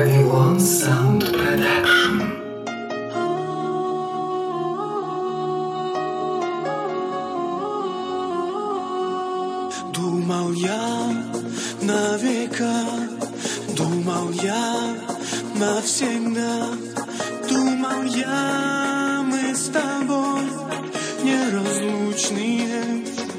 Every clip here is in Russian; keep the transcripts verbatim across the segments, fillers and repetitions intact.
Вавилон Sound Production. Думал я на века, думал я навсегда, думал я, мы с тобой неразлучные.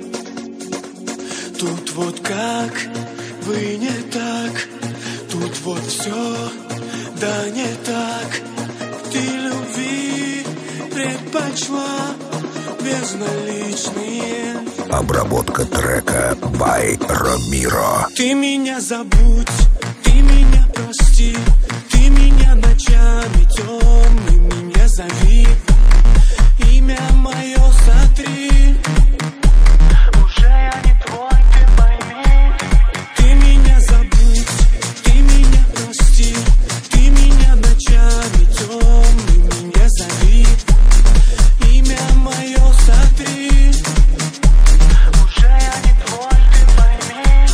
Тут вот как вы не так, тут вот все, да не так. Ты любви предпочла безналичные. Обработка трека by Ромиро. Ты меня забудь, ты меня прости, ты меня ночами темными не зови. Имя мое сотри, уже я не твой, ты пойми. Ты меня забудь, ты меня прости, ты меня ночами темными не зови. Имя мое сотри, уже я не твой, ты пойми.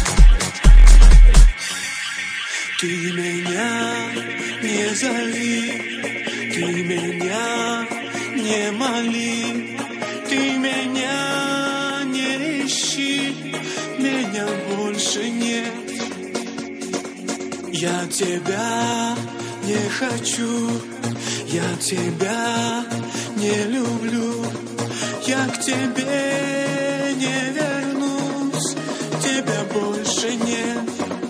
Ты меня не зови, ты меня не моли, ты меня не ищи, меня больше нет. Я тебя не хочу, я тебя не люблю, я к тебе не вернусь, тебя больше нет.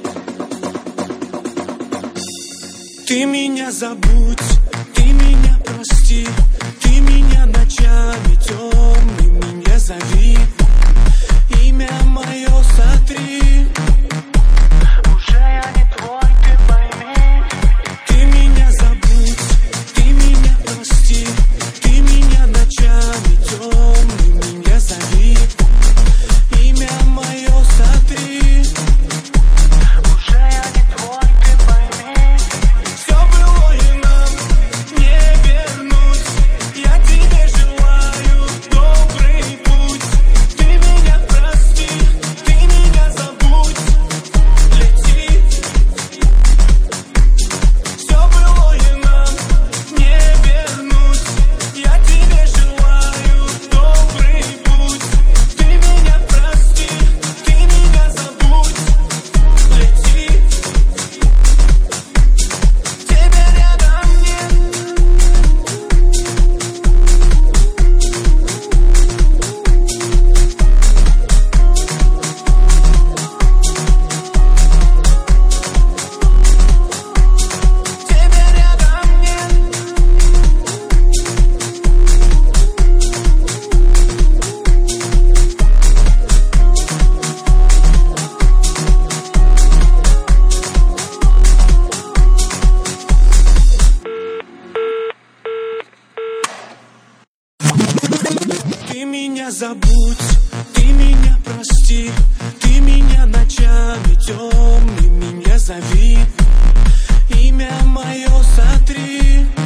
Ты меня забудь, ты меня прости, ты меня ночами темными не зови. Имя мое сотри, уже я не твой, ты пойми. Ты меня забудь, ты меня прости, ты меня ночами темными не зови. Имя мое сотри, уже я не твой, ты пойми. Все было и нам не вернуть, я тебе желаю добрый путь. Ты меня прости, ты меня забудь, лети. Все было и нам не вернуть, я тебе желаю добрый путь. Ты меня прости, ты меня забудь, лети. Тебя рядом нет. Тебя рядом нет. Ты меня забудь, ты меня прости, ты меня ночами темными не зови. Имя мое сотри,